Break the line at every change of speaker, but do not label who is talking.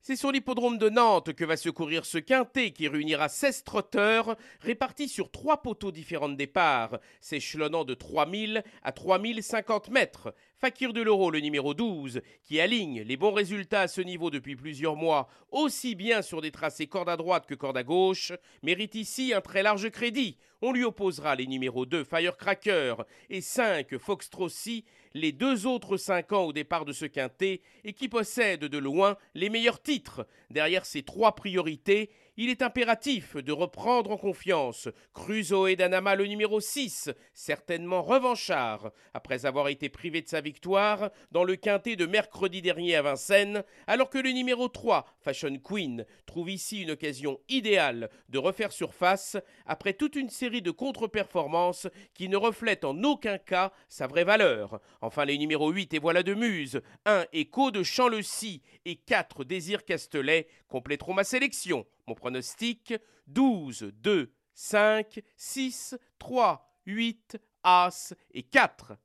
C'est sur l'hippodrome de Nantes que va se courir ce quintet qui réunira 16 trotteurs répartis sur 3 poteaux différents de départ, s'échelonnant de 3000 à 3050 mètres. Fakir de l'Euro, le numéro 12, qui aligne les bons résultats à ce niveau depuis plusieurs mois, aussi bien sur des tracés corde à droite que corde à gauche, mérite ici un très large crédit. On lui opposera les numéros 2 Firecracker et 5 Foxtrotty, les deux autres 5 ans au départ de ce quintet et qui possèdent de loin les meilleurs titres. Derrière ces 3 priorités, il est impératif de reprendre en confiance Crusoe d'Anama, le numéro 6, certainement revanchard, après avoir été privé de sa victoire dans le quintet de mercredi dernier à Vincennes, alors que le numéro 3, Fashion Queen, trouve ici une occasion idéale de refaire surface après toute une série de contre-performances qui ne reflètent en aucun cas sa vraie valeur. Enfin, les numéros 8 et Voilà de Muse, 1 Écho de Champ-le-Cy et 4 Désir Castelet compléteront ma sélection. Mon pronostic 12, 2, 5, 6, 3, 8, As et 4.